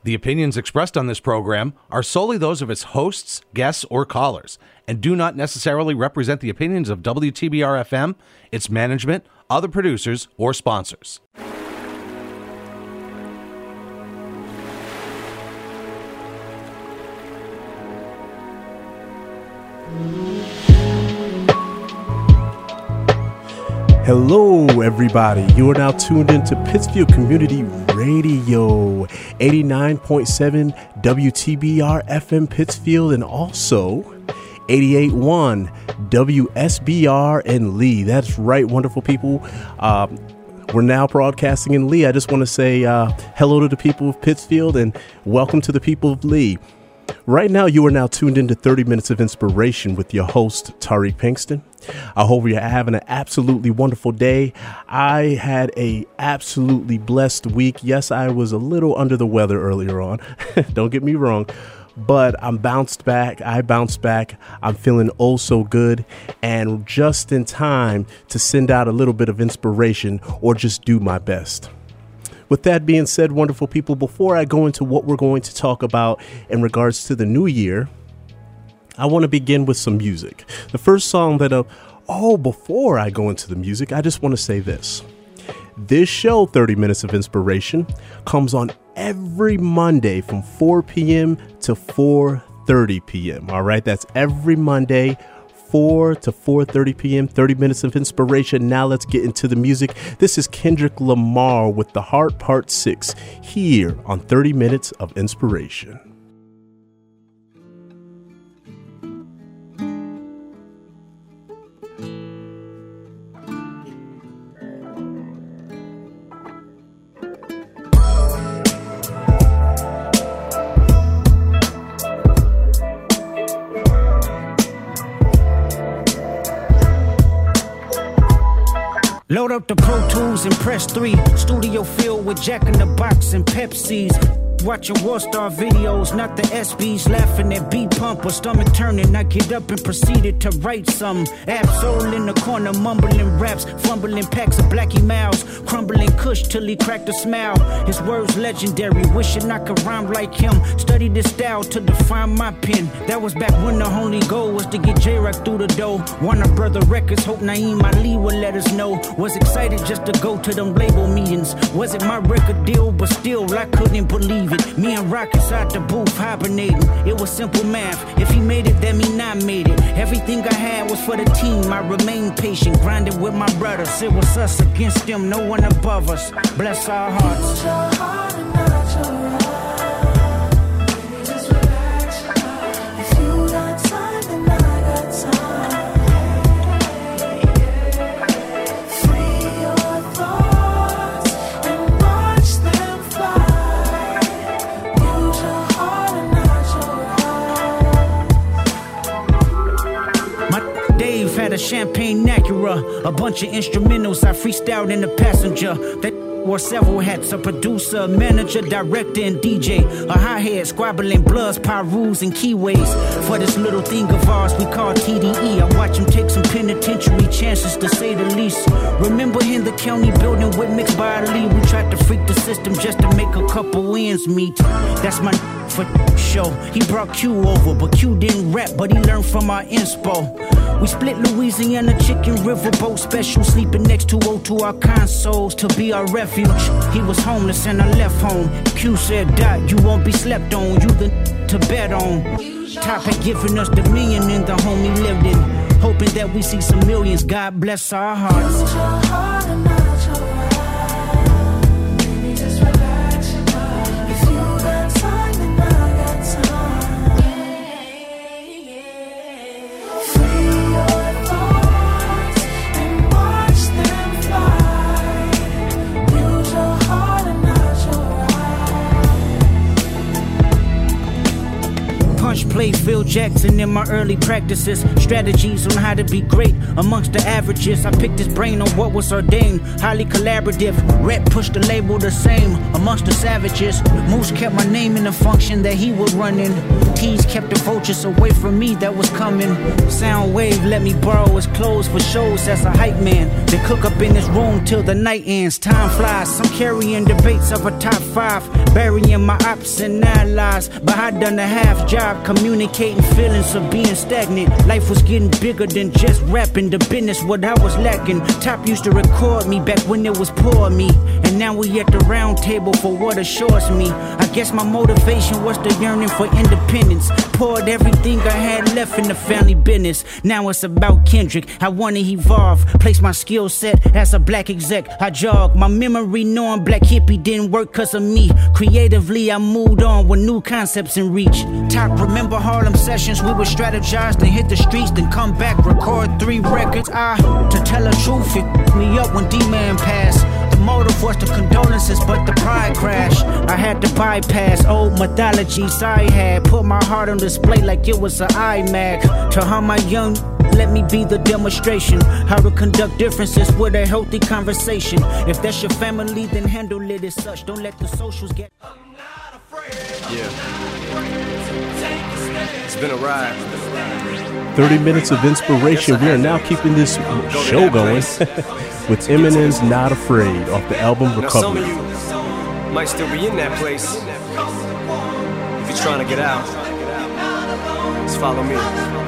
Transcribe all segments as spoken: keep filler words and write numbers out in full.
The opinions expressed on this program are solely those of its hosts, guests, or callers, and do not necessarily represent the opinions of W T B R F M, its management, other producers, or sponsors. Hello, everybody. You are now tuned into Pittsfield Community Radio, eighty-nine point seven W T B R F M Pittsfield, and also eighty-eight point one W S B R in Lee. That's right, wonderful people. Um, we're now broadcasting in Lee. I just want to say uh, hello to the people of Pittsfield and welcome to the people of Lee. Right now, you are now tuned into thirty minutes of inspiration with your host, Tariq Pinkston. I hope you're having an absolutely wonderful day. I had a absolutely blessed week. Yes, I was a little under the weather earlier on. Don't get me wrong, but I'm bounced back. I bounced back. I'm feeling oh so good and just in time to send out a little bit of inspiration or just do my best. With that being said, wonderful people, before I go into what we're going to talk about in regards to the new year, I want to begin with some music. The first song that, uh, oh, before I go into the music, I just want to say this. This show, thirty minutes of Inspiration, comes on every Monday from four p.m. to four thirty p.m. All right, that's every Monday, four to four thirty p.m., thirty minutes of inspiration. Now let's get into the music. This is Kendrick Lamar with The Heart Part six here on thirty minutes of Inspiration. Load up the Pro Tools and press three. Studio filled with Jack in the Box and Pepsis. Watching Warstar videos, not the S Bs. Laughing at beat pump or stomach turning. I get up and proceeded to write some. Absol in the corner, mumbling raps, fumbling packs of Blackie Mouse, crumbling Kush till he cracked a smile. His words legendary, wishing I could rhyme like him. Studied his style to define my pen. That was back when the only goal was to get J-Rock through the door. Warner Brother Records, hope Naeem Ali would let us know. Was excited just to go to them label meetings. Was it my record deal? But still, I couldn't believe it. Me and Rock inside the booth hibernating. It was simple math. If he made it, that mean I made it. Everything I had was for the team. I remained patient, grinding with my brothers. It was us against them, no one above us. Bless our hearts. Use your heart and not your heart. Baby, just relax. If you got time, then I got time. Free your thoughts and watch them fly. Use your heart and not your heart. My Dave had a champagne Acura, a bunch of instrumentals I freestyled in the passenger. That wore several hats, a producer, manager, director, and D J. A hi-hat, squabbling bloods, pyrus, and keyways. For this little thing of ours we call T D E. I watch him take some penitentiary chances, to say the least. Remember in the county building with mixed by Lee. We tried to freak the system just to make a couple ends meet. That's my for show. He brought Q over, but Q didn't rap, but he learned from our inspo. We split Louisiana chicken riverboat special, sleeping next to O to our consoles to be our refuge. He was homeless and I left home. Q said, Dot, you won't be slept on. You the to bet on. Top had given us the million in the home he lived in, hoping that we see some millions. God bless our hearts. Use your heart and not your heart. Baby, just relax your mind. If you got time, then I got time. Free your thoughts and watch them fly. Use your heart and not your heart. Punch play Phil Jackson in my early practices. Strategies on how to be great amongst the averages. I picked his brain on what was ordained. Highly collaborative. Rep pushed the label the same amongst the savages. Moose kept my name in the function that he was running. Keys kept the vultures away from me that was coming. Soundwave let me borrow his clothes for shows as a hype man. They cook up in this room till the night ends. Time flies. Some carrying debates of a top five. Burying my ops and allies. But I done a half job communicating feelings of being stagnant. Life was getting bigger than just rapping. The business what I was lacking. Top used to record me back when it was poor me. And now we at the round table for what assures me. I guess my motivation was the yearning for independence. Poured everything I had left in the family business. Now it's about Kendrick. I wanna evolve. Place my skill set as a black exec. I jog my memory knowing black hippie didn't work cause of me. Creatively I moved on with new concepts in reach. Top remember Harlem sessions. We would strategize then hit the streets then come back record three records. I to tell the truth it f***ed me up when D-Man passed. The motive was the condolences but the pride crash. I had to bypass old mythologies I had. Put my heart on display like it was an iMac. To how my young let me be the demonstration. How to conduct differences with a healthy conversation. If that's your family then handle it as such. Don't let the socials get. Yeah. It's been a ride. thirty minutes of inspiration. We are now keeping this show going with Eminem's Not Afraid off the album Now some Recovery. of you might still be in that place. If you're trying to get out, just follow me.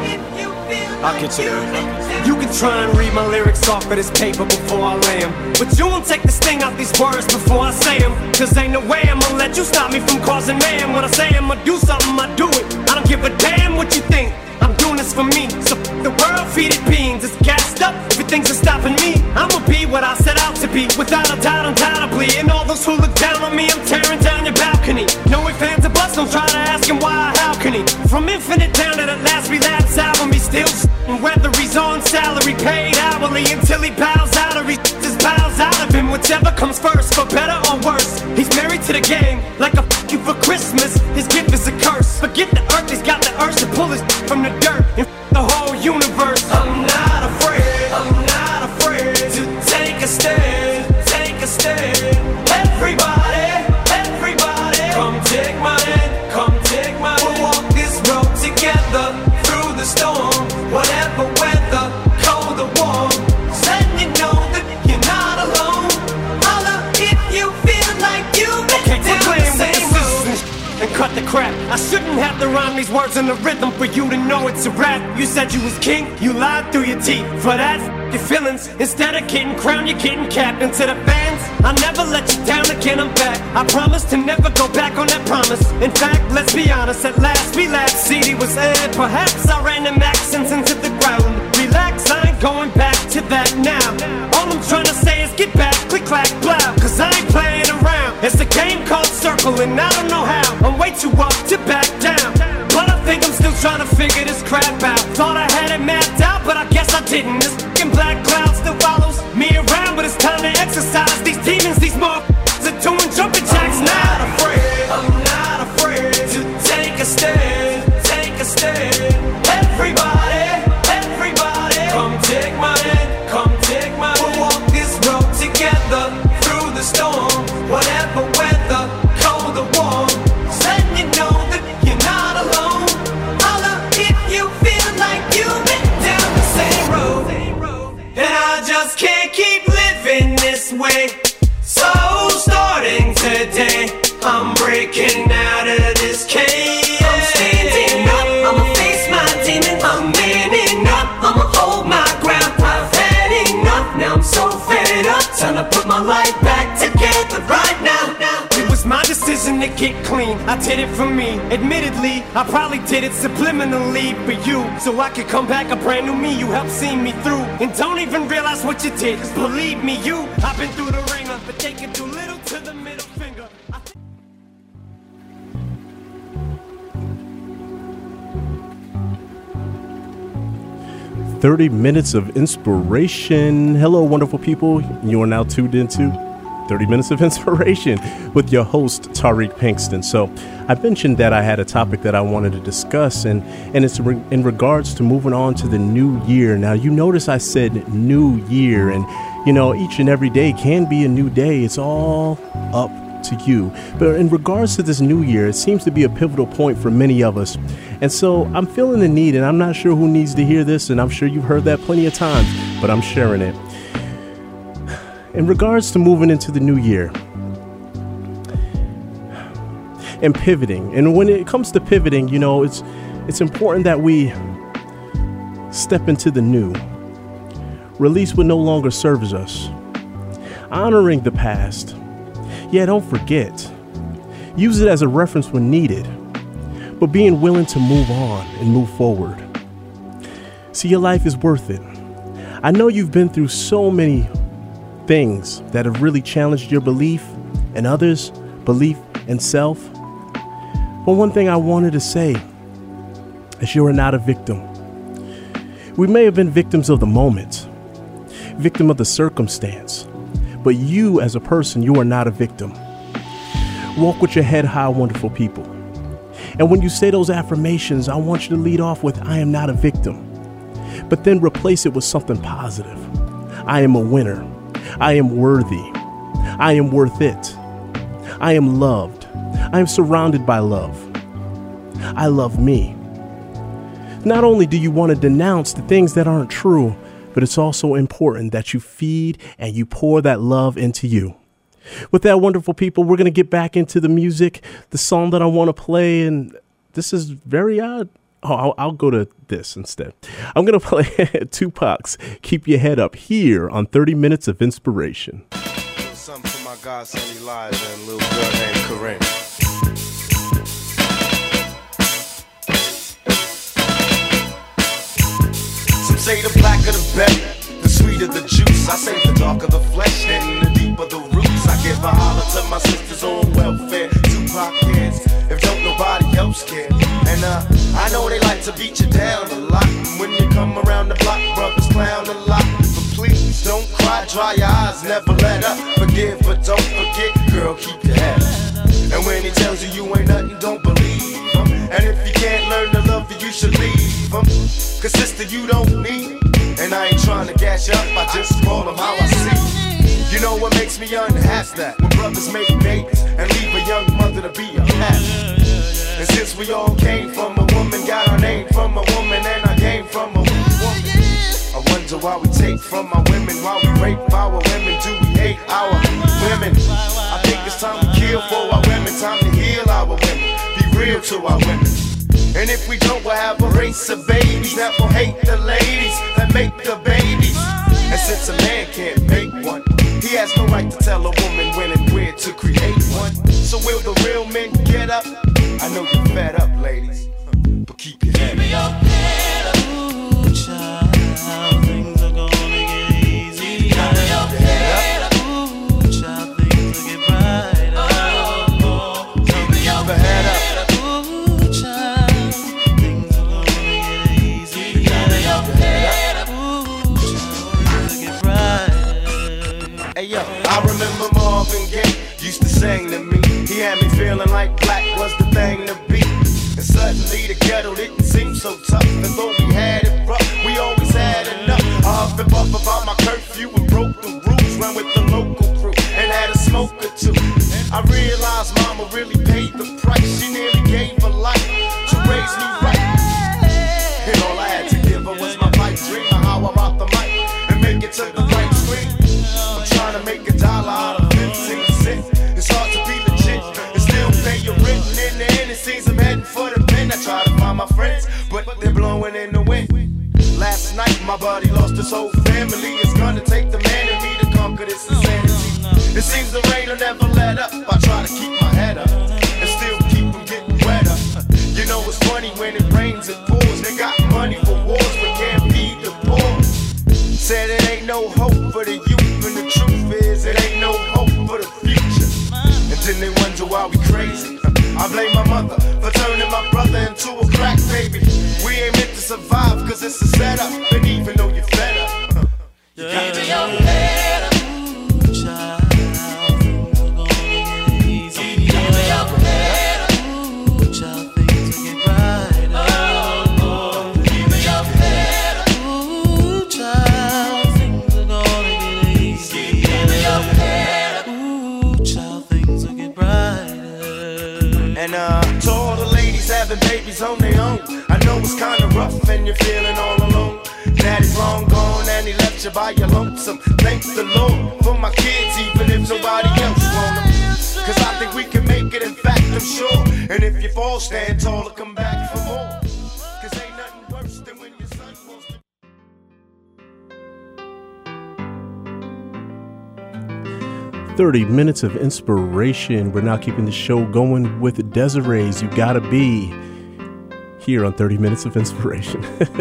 I'll get you there. You can try and read my lyrics off of this paper before I lay 'em, but you won't take the sting out these words before I say 'em. Cause ain't no way I'ma let you stop me from causing mayhem. When I say I'ma do something, I do it. I don't give a damn what you think. I'm doing this for me. So f- the world, feed it beans. It's gassed up. Everything's just stopping me. I'ma be what I set out to be. Without a doubt, undoubtedly. And all those who look down on me, I'm tearing down your balcony. No ifs, ands, or buts. Don't try to ask him why, how can he? From Infinite down to the last relapse album, he still s***ing. Whether he's on salary, paid hourly, until he bows out or he just bows out of him. Whichever comes first, for better or worse. He's married to the game, like a f*** you for Christmas. His gift is a curse. Forget the earth, he's got the urge to pull his from the dirt and f*** the whole universe. I'm not afraid, I'm not afraid to take a stand, take a stand. Everybody, everybody, come take my hand, come take my hand. We'll walk this road together through the storm, whatever weather, cold or warm. Letting you know that you're not alone. Holla if you feel like you've been okay, down the same road. And cut the crap. I shouldn't have to rhyme these words in the rhythm for you to know it's a rap. You said you was king, you lied through your teeth. For that, f- your feelings. Instead of getting crowned, you're getting capped. And to the fans, I never let you down again, I'm back. I promise to never go back on that promise. In fact, let's be honest, at last we laughed. C D was aired, perhaps I ran them accents into the ground. Relax, I ain't going back to that now. All I'm trying to say is get back, click, clack, blow. Cause I ain't playing around. It's a game called Circle and I don't know how. I'm way too up to back down, but I think I'm still trying to figure this crap out. Thought I had it mapped out, but I guess I didn't. This fucking black cloud still follows me around, but it's time to exercise these demons. These motherfuckers are doing jumping jacks now. I'm not afraid, I'm not afraid to take a stand, take a stand. Everybody, everybody, come take my hand, come take my hand. We'll walk this road together through the storm, whatever weather, cold or warm. Letting you know that you're not alone. Holla if you feel like you've been down the same road. And I just can't keep living this way. So starting today, I'm breaking out of this cage. I'm standing up, I'ma face my demon. I'm manning up, I'ma hold my ground. I've had enough, now I'm so fed up. Time to put my life back together right now. It was my decision to get clean, I did it for me. Admittedly, I probably did it subliminally for you, so I could come back a brand new me. You helped see me through, and don't even realize what you did. Cause believe me, you, I've been through the ringer, but taking too little to the middle finger. I th- thirty minutes of inspiration. Hello, wonderful people. You are now tuned into thirty minutes of Inspiration with your host, Tariq Pinkston. So I mentioned that I had a topic that I wanted to discuss, and, and it's re- in regards to moving on to the new year. Now, you notice I said new year, and, you know, each and every day can be a new day. It's all up to you. But in regards to this new year, it seems to be a pivotal point for many of us. And so I'm feeling the need, and I'm not sure who needs to hear this, and I'm sure you've heard that plenty of times, but I'm sharing it. In regards to moving into the new year and pivoting, and when it comes to pivoting, you know, it's it's important that we step into the new, release what no longer serves us, honoring the past. Yeah, don't forget. Use it as a reference when needed, but being willing to move on and move forward. See, your life is worth it. I know you've been through so many things that have really challenged your belief and others' belief in self. But one thing I wanted to say is you are not a victim. We may have been victims of the moment, victim of the circumstance, but you as a person, you are not a victim. Walk with your head high, wonderful people. And when you say those affirmations, I want you to lead off with, I am not a victim, but then replace it with something positive. I am a winner. I am worthy. I am worth it. I am loved. I am surrounded by love. I love me. Not only do you want to denounce the things that aren't true, but it's also important that you feed and you pour that love into you. With that, wonderful people, we're going to get back into the music, the song that I want to play, and this is very odd. Oh, I'll, I'll go to this instead. I'm going to play Tupac's Keep Your Head Up here on thirty minutes of Inspiration. Something for my godson Elijah and a little girl named Corinne. Some say the blacker the better, the sweeter the juice. I say the darker the flesh and the deeper the roots. I give a holler to my sisters on welfare. Tupac cares if don't nobody else care. And uh, I know they like to beat you down a lot. And when you come around the block, brothers clown a lot. But please don't cry, dry your eyes, never let up. Forgive but don't forget, girl, keep your head up. And when he tells you you ain't nothing, don't believe him. And if you can't learn to love you, you should leave him. Cause sister, you don't need it. And I ain't trying to gas you up, I just call him how I see. You know what makes me unhappy? That when brothers make babies and leave a young mother to be unhappy. And since we all came from a woman, got our name from a woman, and I came from a woman, I wonder why we take from our women, why we rape our women, do we hate our women? I think it's time to kill for our women, time to heal our women, be real to our women. And if we don't, we'll have a race of babies that will hate the ladies that make the babies. And since a man can't make one, he has no right to tell a woman when and where to create one. So will the real men get up? I know you're fed up, ladies, but keep your head up. Keep your head up. Ooh, child, things are gonna get easy. Keep your head up. Ooh, child, things will get brighter. Oh, oh. Keep your head up. Ooh, child, things are gonna get easy. Keep your head up. Ooh, child, things will get brighter. Hey yo, I remember Marvin Gaye used to sing to me. He had me feeling like black was the thing to be. And suddenly the ghetto didn't seem so tough. And though we had it rough, we always had enough. I huffed and puffed about my curfew and broke the rules. Ran with the local crew and had a smoke or two. I realized mama really paid the price. She nearly gave her life to raise me right. And all I had to give her was my pipe dream of how I rock the mic and make it to the right screen. I'm trying to make a dollar out of fifteen cents. It's hard to be legit and still pay your rent. And in the end, it seems I'm heading for the pen. I try to find my friends, but they're blowing in the wind. Last night, my buddy lost his whole family. It's gonna take the man in me to conquer this insanity. It seems the rain will never let up. I try to keep my head up and still keep from getting wetter. You know it's funny when it rains, it pours. They got money for wars, but can't feed the poor. Said it ain't no hope for the youth, and the truth is it ain't no hope for the future. And then they wonder why we crazy. I blame my mother for turning my brother into a crack baby. We ain't meant to survive cause it's a setup. And even though you're fed up, you got to your head up. Ooh, child, To all the ladies having babies on their own, I know it's kinda rough and you're feeling all alone. Daddy's long gone and he left you by your lonesome. Thank the Lord for my kids, even if nobody else want them. Cause I think we can make it, in fact I'm sure. And if you fall, stand tall and come back for more. Cause ain't nothing worse than when your son wants to. thirty minutes of inspiration. We're now keeping the show going with Desiree's You Gotta Be here on thirty minutes of inspiration.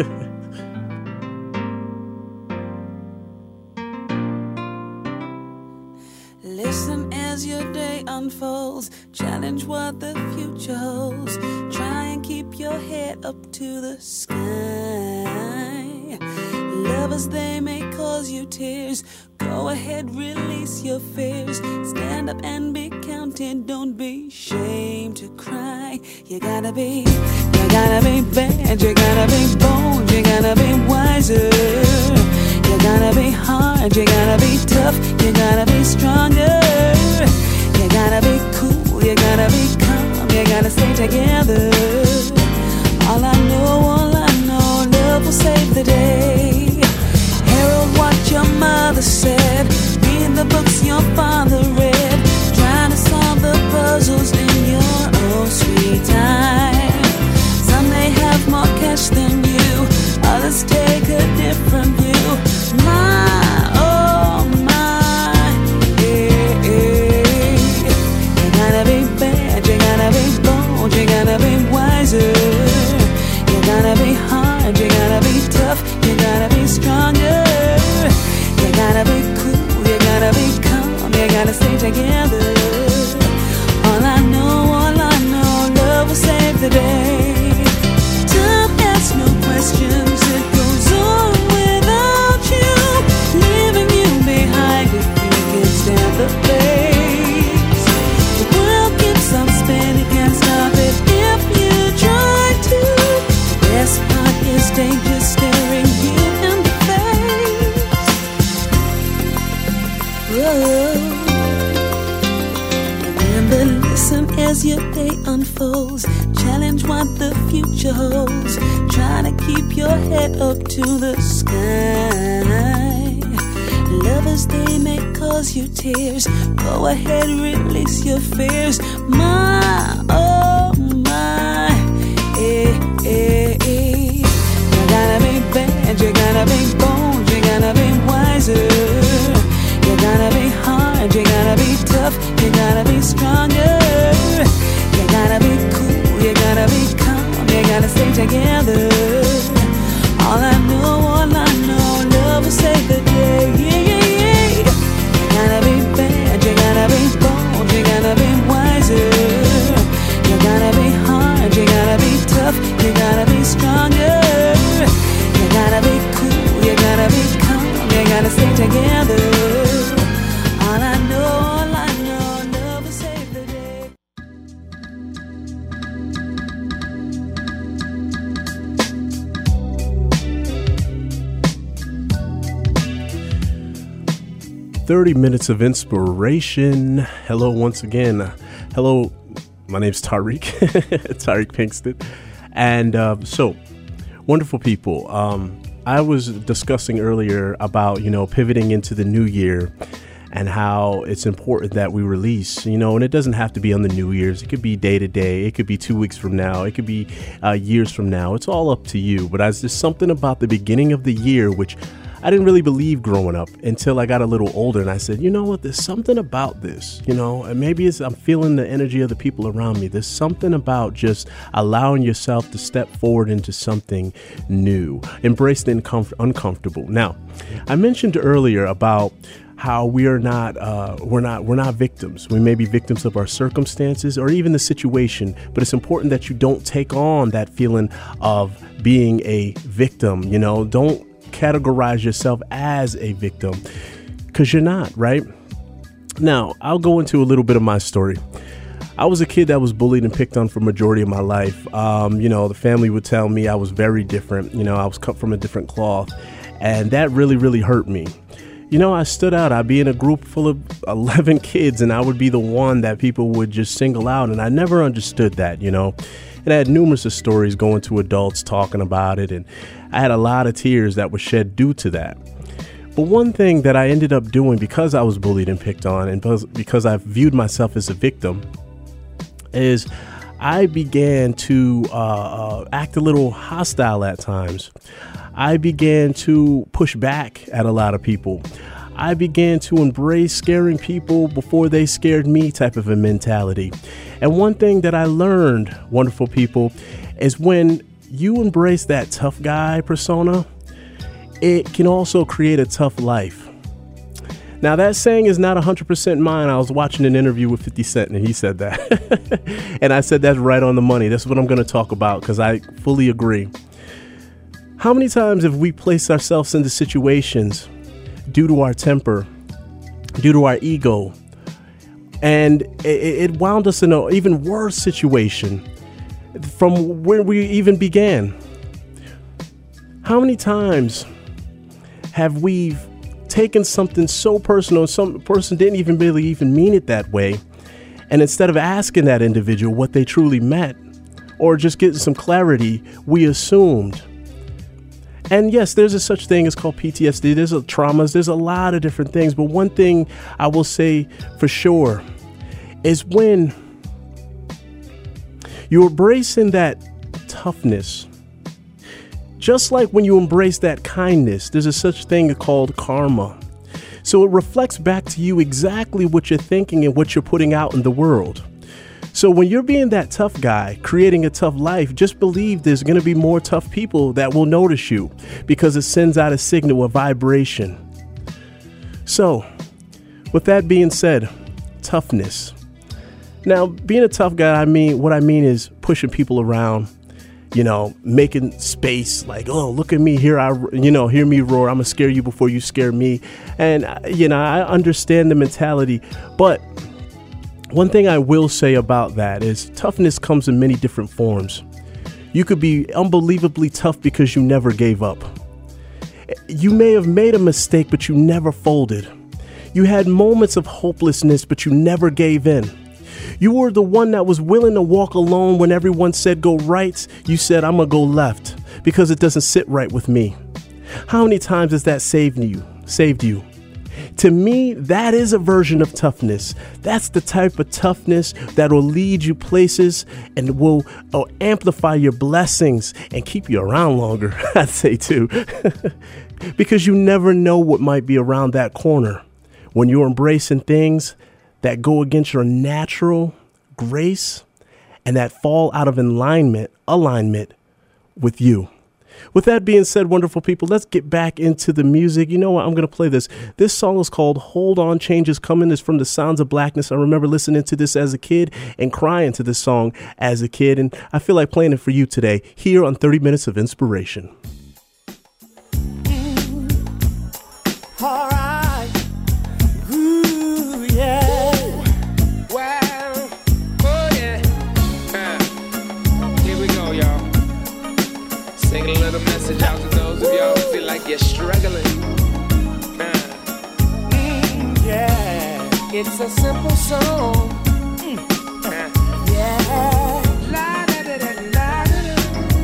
Listen as your day unfolds, challenge what the future holds. Try and keep your head up to the sky. Lovers, they may cause you tears. Go ahead, release your fears. Stand up and be counted. Don't be ashamed to cry. You gotta be, you gotta be bad. You gotta be bold. You gotta be wiser. You gotta be hard. You gotta be tough. You gotta be stronger. You gotta be cool. You gotta be calm. You gotta stay together. All I know, all I know, love will save the day. Herald what your mother said. Read the books your father read. Trying to solve the puzzles in your own sweet time. Some may have more cash than you. Others take a different view. My, oh my, yeah, yeah. You gotta be bad. You gotta be bold. You gotta be wiser. You gotta be hard. You gotta be tough. You gotta be stronger. You gotta be cool, you gotta be calm, you gotta stay together. All I know, all I know, love will save the day. Time asks no questions, it goes on without you, leaving you behind if you can stand the pace. The world keeps on spinning, can't stop it if you try to. The best part is danger staring you in the face. Remember, listen as your day unfolds. Challenge what the future holds. Try to keep your head up to the sky. Lovers, they may cause you tears. Go ahead, release your fears. My, oh my, eh, eh, eh. You gotta be bad, you gotta be bold, you gotta be wiser. You gotta be hard, you gotta be tough, you gotta be stronger. You gotta be cool, you gotta be calm, you gotta stay together. All I know, all I know, love will save the day. Yeah, yeah, yeah. You gotta be bad, you gotta be bold, you gotta be wiser. You gotta be hard, you gotta be tough, you gotta be stronger. You gotta be cool, you gotta be calm, you gotta stay together. All I know, all I know, love will save the day. thirty minutes of inspiration. Hello once again. Hello, my name's Tariq, Tariq Pinkston. And uh, so, wonderful people. Um, I was discussing earlier about, you know, pivoting into the new year and how it's important that we release, you know, and it doesn't have to be on the New Year's. It could be day to day. It could be two weeks from now. It could be uh, years from now. It's all up to you. But as there's something about the beginning of the year, which I didn't really believe growing up until I got a little older, and I said, you know what, there's something about this, you know, and maybe it's I'm feeling the energy of the people around me. There's something about just allowing yourself to step forward into something new, embrace the uncomf- uncomfortable. Now, I mentioned earlier about how we are not, uh, we're not, we're not victims. We may be victims of our circumstances or even the situation, but it's important that you don't take on that feeling of being a victim. You know, don't categorize yourself as a victim, because you're not, right? Now, I'll go into a little bit of my story. I was a kid that was bullied and picked on for the majority of my life. Um, you know, the family would tell me I was very different. You know, I was cut from a different cloth, and that really, really hurt me. you know, I stood out. I'd be in a group full of eleven kids, and I would be the one that people would just single out. And I never understood that, you know. And I had numerous of stories going to adults talking about it. And I had a lot of tears that were shed due to that. But one thing that I ended up doing because I was bullied and picked on, and because I viewed myself as a victim, is I began to uh, uh, act a little hostile at times. I began to push back at a lot of people. I began to embrace scaring people before they scared me type of a mentality. And one thing that I learned, wonderful people, is when you embrace that tough guy persona, it can also create a tough life. Now, that saying is not one hundred percent mine. I was watching an interview with fifty Cent, and he said that. And I said that's right on the money. That's what I'm going to talk about, because I fully agree. How many times have we placed ourselves into situations due to our temper, due to our ego, and it, it wound us in an even worse situation from where we even began? How many times have we taken something so personal, some person didn't even really even mean it that way, and instead of asking that individual what they truly meant, or just getting some clarity, we assumed. And yes, there's a such thing as called P T S D. There's a traumas. There's a lot of different things. But one thing I will say for sure is when you're embracing that toughness, just like when you embrace that kindness, there's a such thing called karma. So it reflects back to you exactly what you're thinking and what you're putting out in the world. So when you're being that tough guy, creating a tough life, just believe there's going to be more tough people that will notice you, because it sends out a signal, a vibration. So with that being said, toughness. Now, being a tough guy, I mean, what I mean is pushing people around, you know, making space, like, oh, look at me here. I, you know, hear me roar. I'm going to scare you before you scare me. And, you know, I understand the mentality, but one thing I will say about that is toughness comes in many different forms. You could be unbelievably tough because you never gave up. You may have made a mistake, but you never folded. You had moments of hopelessness, but you never gave in. You were the one that was willing to walk alone when everyone said go right. You said, I'm going to go left because it doesn't sit right with me. How many times has that saved you? Saved you? To me, that is a version of toughness. That's the type of toughness that will lead you places and will uh, amplify your blessings and keep you around longer, I'd say too. Because you never know what might be around that corner when you're embracing things that go against your natural grace and that fall out of alignment, alignment with you. With that being said, wonderful people, let's get back into the music. You know what? I'm going to play this. This song is called Hold On, Change Is Coming. It's from the Sounds of Blackness. I remember listening to this as a kid and crying to this song as a kid. And I feel like playing it for you today here on thirty minutes of Inspiration. All right. Ooh, yeah. Wow. Oh, yeah. Uh, here we go, y'all. Sing a little message out to those of y'all who feel like you're struggling. Uh. Mm, yeah. It's a simple song. Mm. Uh. Yeah. La, da, da, da, da, da,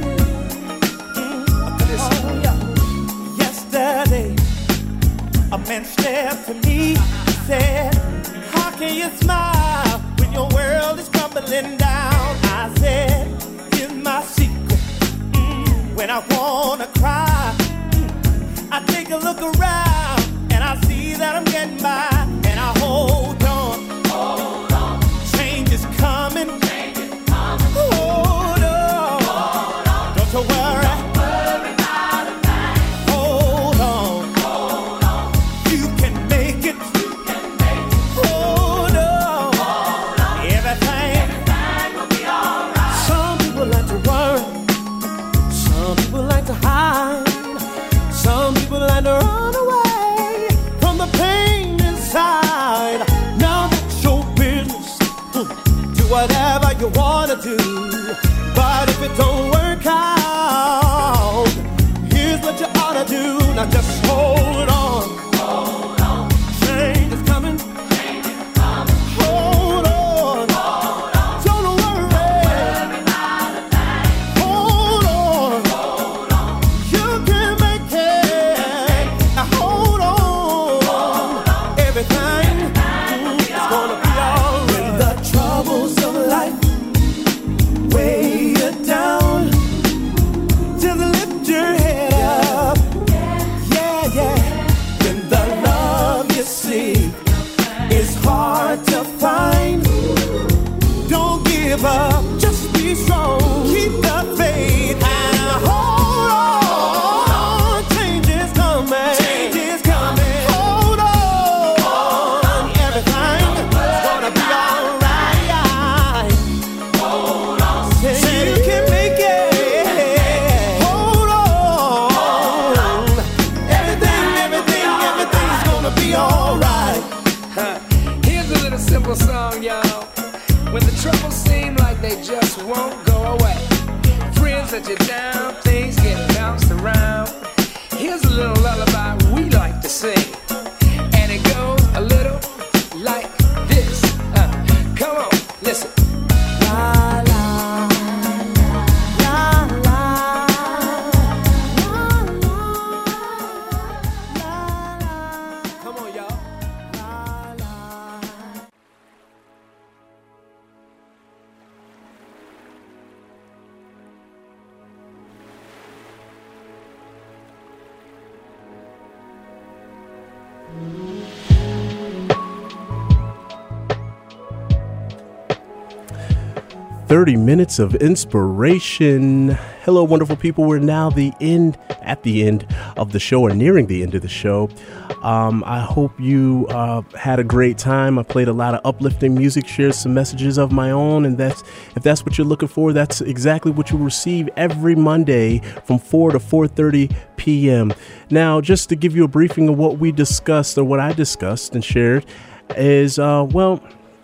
Mm. Oh, yeah. Yesterday, a man stepped to me and said, how can you smile when your world is crumbling down? I said, here's my secret. Mm, when I wanna cry, mm, I take a look around and I see that I'm getting by, and I hold on. Hold on. Change is coming. Change is coming. Hold on. Hold on. Don't you worry. Don't worry about a thing. Hold on. Hold on. You can make it. You can make it. Hold on. Hold on. Everything. Everything will be alright. Some people like to worry. Some people like to hide. Some people like to run away from the pain inside. Now that's your business. Do whatever you wanna do. But if it don't work out, here's what you ought to do. Now just hold on. Hold on. Yeah, you can make it. Hold on. Everything, everything, everything's gonna be alright. Huh. Here's a little simple song, y'all. When the troubles seem like they just won't go away, friends let you down, things get bounced around. Here's a little lullaby we like to sing, and it goes a little like this. Uh, come on, listen. La la la la la la la. Come on, y'all. La la. thirty minutes of inspiration. Hello, wonderful people. We're now the end at the end of the show, or nearing the end of the show. Um, I hope you uh, had a great time. I played a lot of uplifting music, shared some messages of my own, and that's if that's what you're looking for, that's exactly what you'll receive every Monday from four to four thirty p.m. Now, just to give you a briefing of what we discussed, or what I discussed and shared, is uh, well.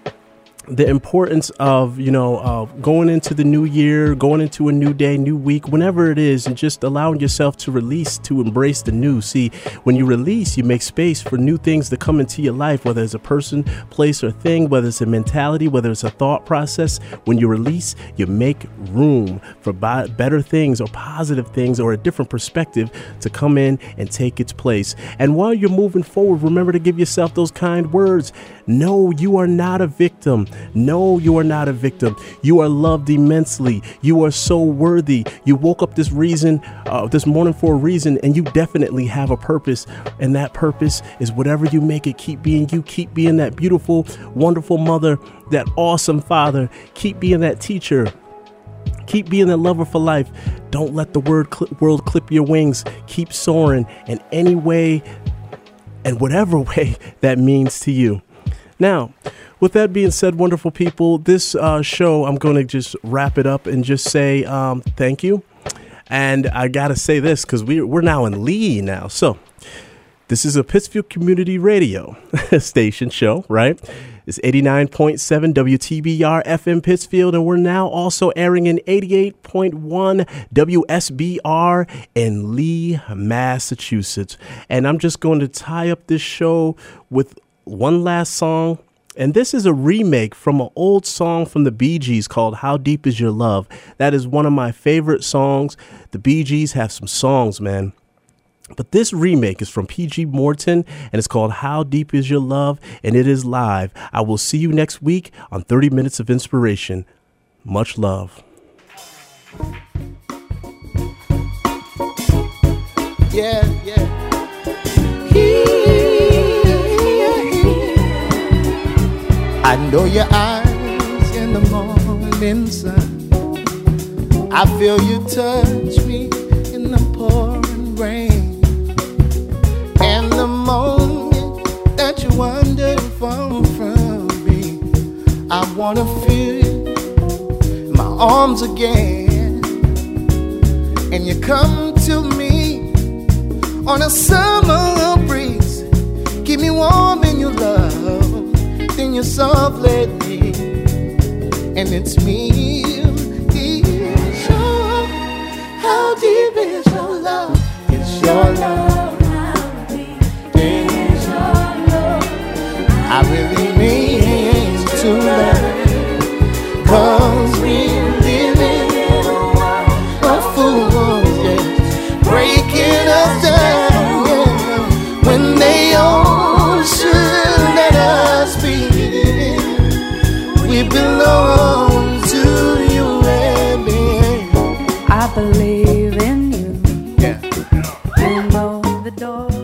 the importance of, you know, uh, going into the new year, going into a new day, new week, whenever it is, and just allowing yourself to release, to embrace the new. See, when you release, you make space for new things to come into your life, whether it's a person, place, or thing, whether it's a mentality, whether it's a thought process. When you release, you make room for bi- better things or positive things or a different perspective to come in and take its place. And while you're moving forward, remember to give yourself those kind words. No, you are not a victim. No, you are not a victim. You are loved immensely. You are so worthy. You woke up this reason, uh, this morning for a reason, and you definitely have a purpose. And that purpose is whatever you make it. Keep being you. Keep being that beautiful, wonderful mother, that awesome father. Keep being that teacher. Keep being that lover for life. Don't let the word cl- world clip your wings. Keep soaring in any way and whatever way that means to you. Now, with that being said, wonderful people, this uh, show, I'm going to just wrap it up and just say um, thank you. And I got to say this because we, we're now in Lee now. So this is a Pittsfield Community Radio station show, right? It's eighty-nine point seven W T B R F M Pittsfield. And we're now also airing in eighty-eight point one W S B R in Lee, Massachusetts. And I'm just going to tie up this show with one last song. And this is a remake from an old song from the Bee Gees called How Deep Is Your Love? That is one of my favorite songs. The Bee Gees have some songs, man. But this remake is from P G Morton, and it's called How Deep Is Your Love? And it is live. I will see you next week on thirty minutes of Inspiration. Much love. Yeah, yeah. I know your eyes in the morning sun. I feel you touch me in the pouring rain. And the moment that you wander far from me, I wanna feel you in my arms again. And you come to me on a summer breeze, keep me warm in your love. Then you softly me, and it's me. Sure, how deep is your love? It's your love. How deep is your love? I really mean to love, 'cause we live in a world of fools, yeah, breaking us down, yeah, when they all should let us be. We belong to you, baby. I believe in you. Yeah. You know the door.